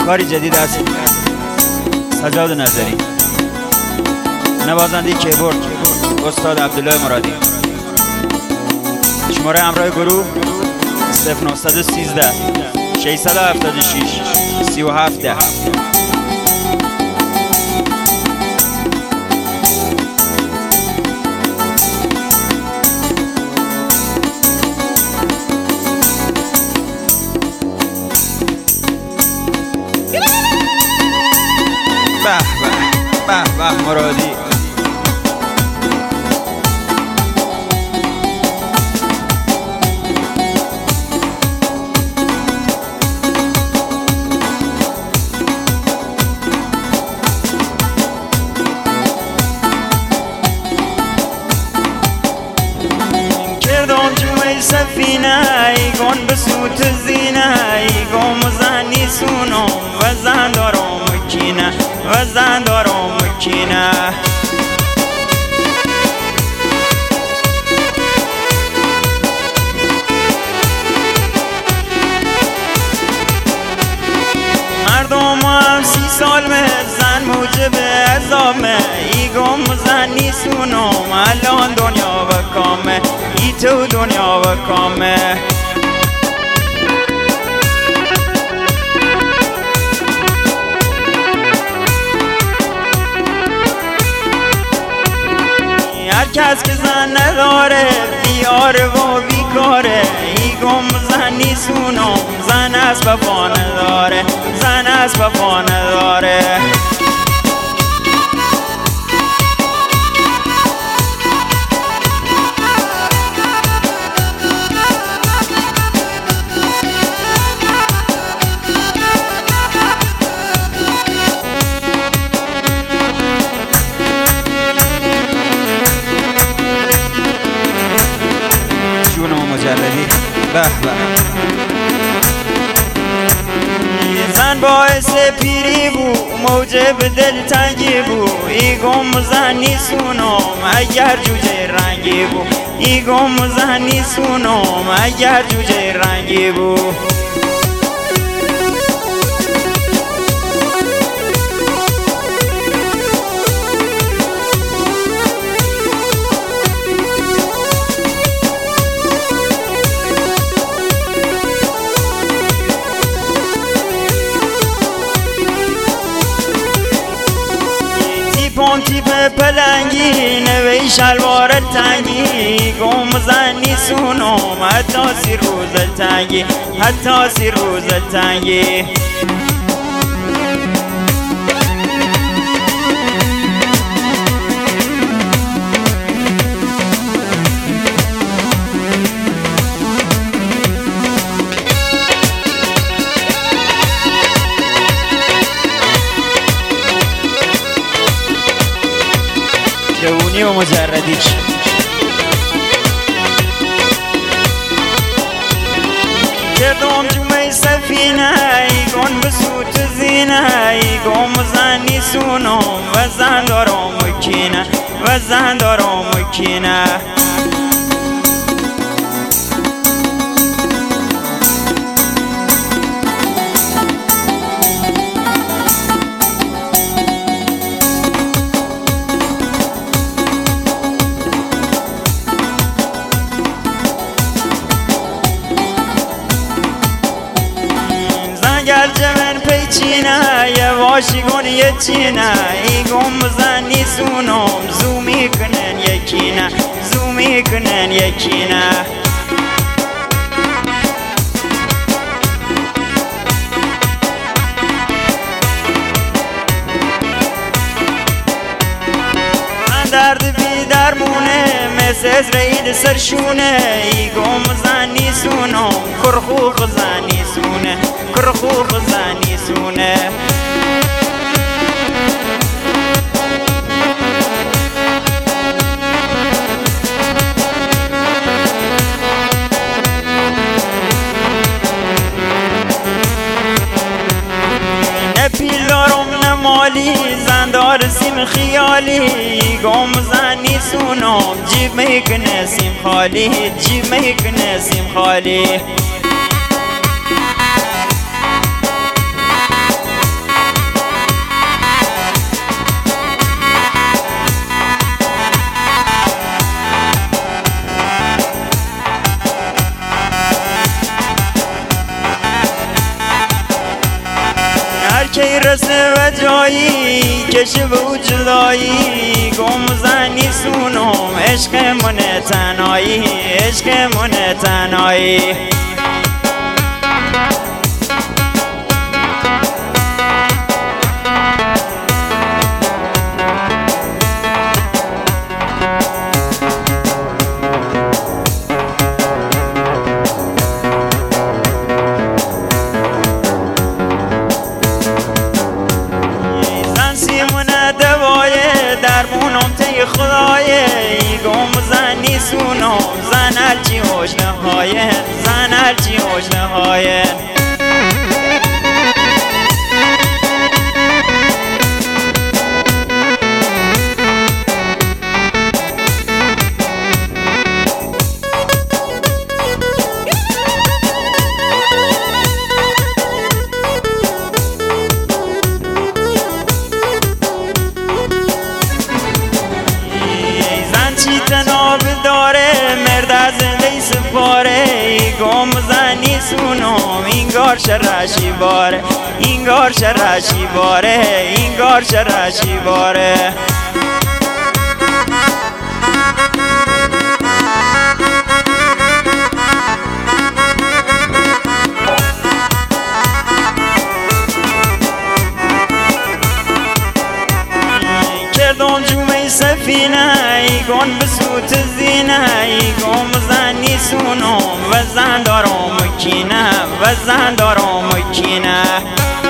کاری جدید است. سجاد نظری، نوازنده کیبورد استاد عبدالله مرادی. شماره همراه گروه 0913 676 3710. به به به به مرادی. کردم جوی سفینه ایگون بسوت زینه ایگون مزنی سونم و زن دارم مکینه و زن دارم مکینه. مردم هم 30 سال مه زن موجب عذاب مه ایگم زنی سونم الان دنیا و کامه ای تو دنیا و کامه. هر کس که زن نداره بیاره و بیکاره ایگم زنی سونم زن از وفا نداره زن از وفا نداره. مجردی به به. زن باعث پیری بو موجب دلتنگی بو ایگم زنی سونم اگر جوجه رنگی بو ایگم زنی سونم اگر جوجه رنگی بو. پونتی به پلنگی نوی شلوار تنگی گم زنی سونم حتی 30 روز تنگی حتی 30 روز تنگی. جوونی و مجردیش. کردم جوی سفینه ایگون بسوت زینه ایگون زنی سونم و زن دارم مکینه و زن دارم مکینه. گر جمن پیچینه یه واشی گون یه چینه ایگم زنی سونم زومی کنن یکینه زومی کنن یکینه. درد بی درمونه مثل ازرائیل سرشونه ایگم زنی سونم کرخوخ زنی سونه کرخوخ زنی سونه. نه پیل دارم نه مالی زندار سیم خیالی گم زنی سونم جیب میکنه سیم خالی جیب میکنه سیم خالی. کسی و جایی کشی و جدایی گم زنی سونم عشق من تنهایی عشق من تنهایی درمونم تی خدایه گم زنی سونم زن هرچی حجنه هایه زن هرچی حجنه هایه تناب داره مرد از زنده سپاره گم زنی سونم اینگار شرشی باره اینگار شرشی باره اینگار شرشی باره کردم جومه سفینه ایگون بسوت زینه ایگون زنی سونم و زن دارم کینه و زن دارم کینه